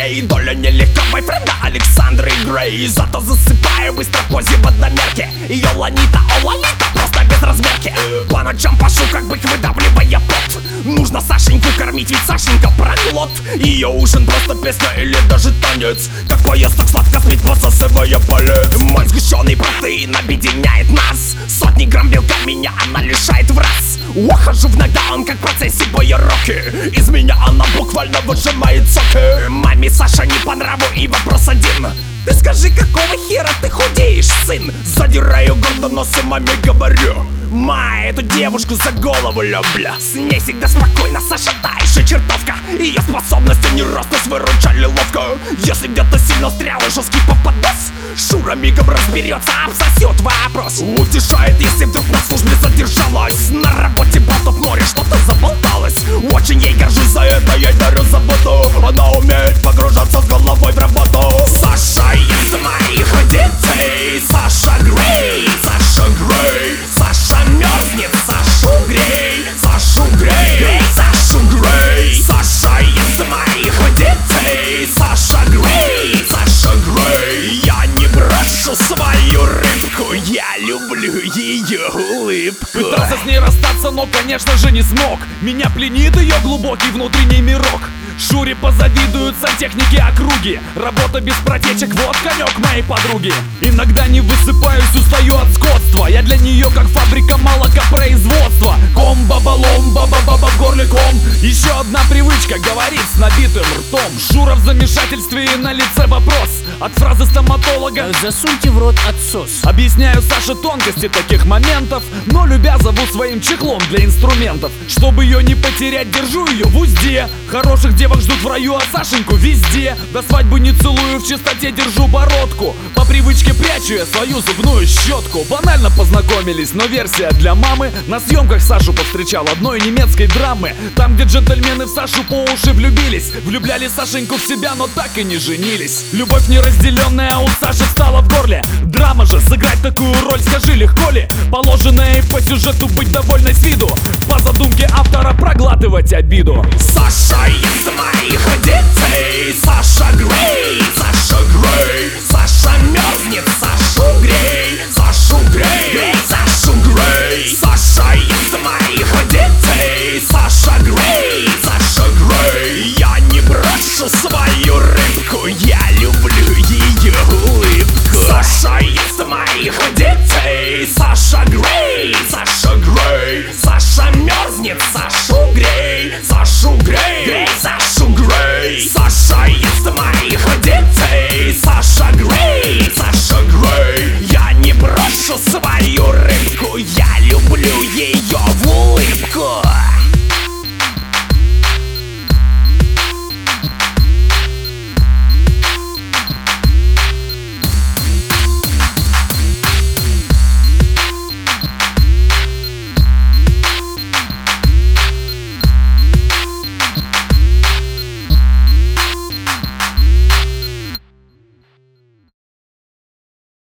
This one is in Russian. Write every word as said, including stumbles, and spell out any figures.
ей, доля нелегка бойфренда Александры Грей. Зато засыпаю быстро в позе в одномерке. Ее ланита, о лолита, просто без размерки. По ночам пашу, как бык, выдавливая пот. Нужно Сашеньку кормить, ведь Сашенька проглот. Ее ужин просто песня или даже танец. Как поезд так сладко спит, посасывая палец. Мой сгущенный протеин объединяет нас. Сотни грамм белка меня она лишает в раз. Ухожу в нокдаун, как в процессе боя Рокки. Из меня она буквально выжимает соки. Маме Саша не по нраву и вопрос один: ты скажи, какого хера ты худеешь, сын? Задираю гордо нос и маме говорю: ма, эту девушку за голову люблю. С ней всегда спокойно, Саша та еще чертовка. Ее способности не ростность выручали ловко. Если где-то сильно стрял и жесткий попадос, Шура мигом разберется, обсосет вопрос. Утешает, если вдруг на службе задержалась. На работе болтов море, что-то заболталось. Очень ей горжусь за это, ей дарю заботу. Она умеет погружаться с головой в работу. Саша из моих детей, Саша Грей, Саша Грей. Саша мерзнет, Сашу грей, Сашу грей, Сашу грей. Саша из моих детей, Саша Грей, Саша Грей. Я не брошу свою рыбку, я люблю ее улыбку. Пытался с ней расстаться, но, конечно же, не смог. Меня пленит ее глубокий внутренний мирок. Шуре позавидуют сантехники округи. Работа без протечек, вот конек моей подруги. Иногда не высыпаюсь, устаю от скотства. Я для нее как фабрика молокопроизводства. Ком, баба-лом, баба-баба в горле ком. Еще одна привычка — говорить с набитым ртом. Шура в замешательстве и на лице вопрос от фразы стоматолога: засуньте в рот отсос. Объясняю Саше тонкости таких моментов, но любя зову своим чехлом для инструментов. Чтобы ее не потерять, держу ее в узде. Хороших девок ждут в раю, а Сашеньку везде. До свадьбы не целую, в чистоте держу бородку. По привычке прячу я свою зубную щетку. Банально познакомились, но версия для мамы. На съемках Сашу повстречал одной немецкой драмы. Там, где джентльмены в Сашу по уши влюбились. Влюбляли Сашеньку в себя, но так и не женились. Любовь неразделенная у Саши стала в горле. Драма же, сыграть такую роль, скажи, легко ли? Положенное по сюжету быть довольной с виду, по задумке автора проглатывать обиду. Саша из моих детей, Саша Грей, Саша Грей.